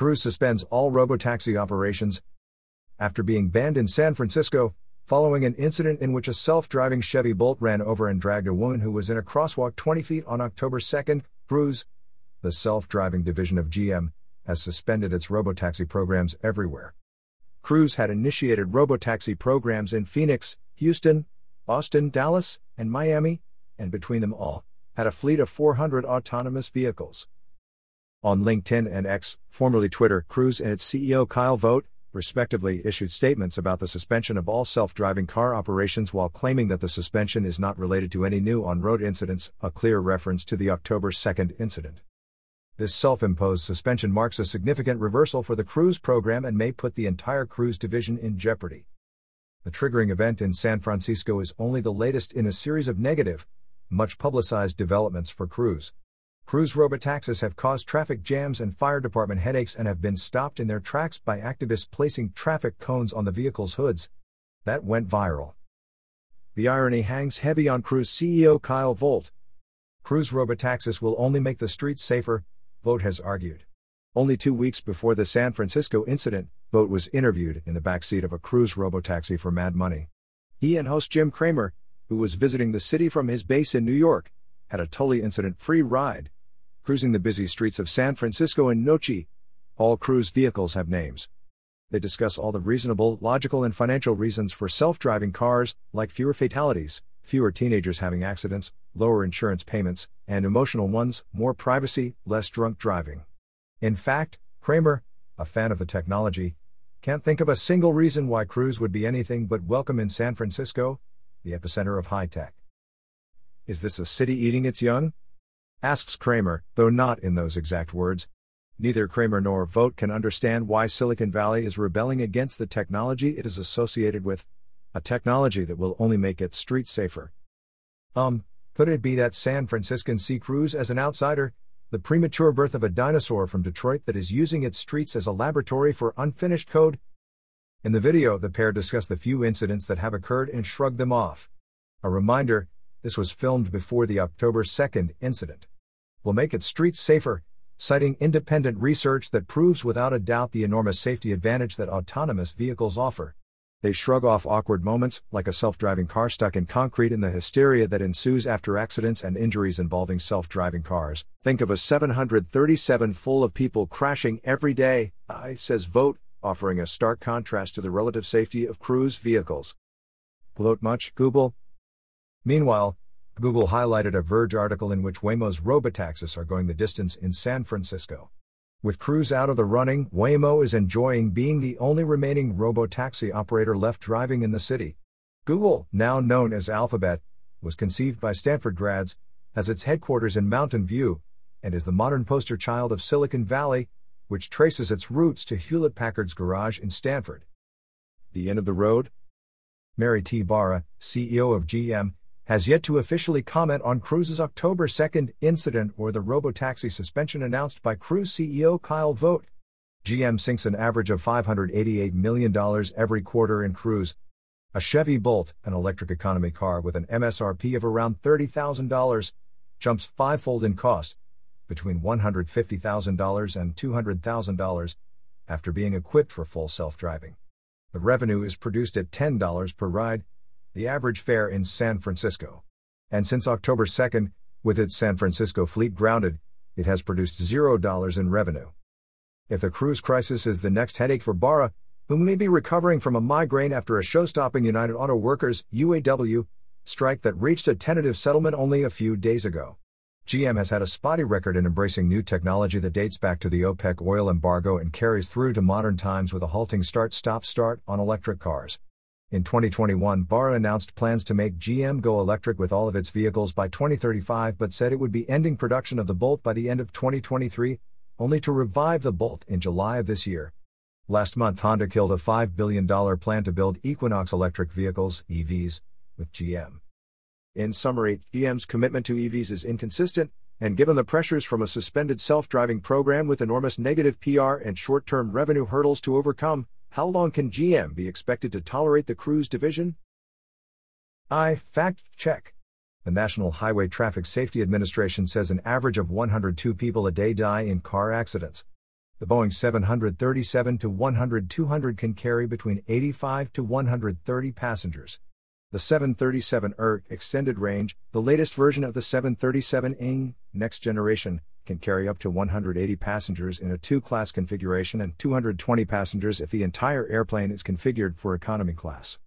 Cruise suspends all robotaxi operations after being banned in San Francisco, following an incident in which a self-driving Chevy Bolt ran over and dragged a woman who was in a crosswalk 20 feet on October 2. Cruise, the self-driving division of GM, has suspended its robotaxi programs everywhere. Cruise had initiated robotaxi programs in Phoenix, Houston, Austin, Dallas, and Miami, and between them all, had a fleet of 400 autonomous vehicles. On LinkedIn and X, formerly Twitter, Cruise and its CEO Kyle Vogt, respectively, issued statements about the suspension of all self-driving car operations while claiming that the suspension is not related to any new on-road incidents, a clear reference to the October 2 incident. This self-imposed suspension marks a significant reversal for the Cruise program and may put the entire Cruise division in jeopardy. The triggering event in San Francisco is only the latest in a series of negative, much publicized developments for Cruise. Cruise robotaxis have caused traffic jams and fire department headaches and have been stopped in their tracks by activists placing traffic cones on the vehicles' hoods. That went viral. The irony hangs heavy on Cruise CEO Kyle Vogt. Cruise robotaxis will only make the streets safer, Vogt has argued. Only 2 weeks before the San Francisco incident, Vogt was interviewed in the backseat of a Cruise robotaxi for Mad Money. He and host Jim Cramer, who was visiting the city from his base in New York, had a totally incident-free ride, cruising the busy streets of San Francisco and Noche. All Cruise vehicles have names. They discuss all the reasonable, logical and financial reasons for self-driving cars, like fewer fatalities, fewer teenagers having accidents, lower insurance payments, and emotional ones, more privacy, less drunk driving. In fact, Cramer, a fan of the technology, can't think of a single reason why Cruise would be anything but welcome in San Francisco, the epicenter of high-tech. Is this a city eating its young? Asks Cramer, though not in those exact words. Neither Cramer nor Vogt can understand why Silicon Valley is rebelling against the technology it is associated with, a technology that will only make its streets safer. Could it be that San Franciscans see Cruise as an outsider, the premature birth of a dinosaur from Detroit that is using its streets as a laboratory for unfinished code? In the video, the pair discuss the few incidents that have occurred and shrug them off. A reminder, this was filmed before the October 2 incident. Will make its streets safer, citing independent research that proves without a doubt the enormous safety advantage that autonomous vehicles offer. They shrug off awkward moments, like a self-driving car stuck in concrete and the hysteria that ensues after accidents and injuries involving self-driving cars. Think of a 737 full of people crashing every day, says Vogt, offering a stark contrast to the relative safety of Cruise vehicles. Gloat much, Google? Meanwhile, Google highlighted a Verge article in which Waymo's robotaxis are going the distance in San Francisco. With Cruise out of the running, Waymo is enjoying being the only remaining robotaxi operator left driving in the city. Google, now known as Alphabet, was conceived by Stanford grads, has its headquarters in Mountain View, and is the modern poster child of Silicon Valley, which traces its roots to Hewlett-Packard's garage in Stanford. The end of the road? Mary T. Barra, CEO of GM, has yet to officially comment on Cruise's October 2 incident or the robotaxi suspension announced by Cruise CEO Kyle Vogt. GM sinks an average of $588 million every quarter in Cruise. A Chevy Bolt, an electric economy car with an MSRP of around $30,000, jumps fivefold in cost, between $150,000 and $200,000, after being equipped for full self-driving. The revenue is produced at $10 per ride, the average fare in San Francisco. And since October 2, with its San Francisco fleet grounded, it has produced $0 in revenue. If the Cruise crisis is the next headache for Barra, who may be recovering from a migraine after a show-stopping United Auto Workers (UAW) strike that reached a tentative settlement only a few days ago, GM has had a spotty record in embracing new technology that dates back to the OPEC oil embargo and carries through to modern times with a halting start-stop-start on electric cars. In 2021, Barra announced plans to make GM go electric with all of its vehicles by 2035 but said it would be ending production of the Bolt by the end of 2023, only to revive the Bolt in July of this year. Last month, Honda killed a $5 billion plan to build Equinox electric vehicles, EVs, with GM. In summary, GM's commitment to EVs is inconsistent, and given the pressures from a suspended self-driving program with enormous negative PR and short-term revenue hurdles to overcome, how long can GM be expected to tolerate the Cruise division? Fact check. The National Highway Traffic Safety Administration says an average of 102 people a day die in car accidents. The Boeing 737-200 can carry between 85 to 130 passengers. The 737 Extended Range, the latest version of the 737 Next Generation, can carry up to 180 passengers in a two-class configuration and 220 passengers if the entire airplane is configured for economy class.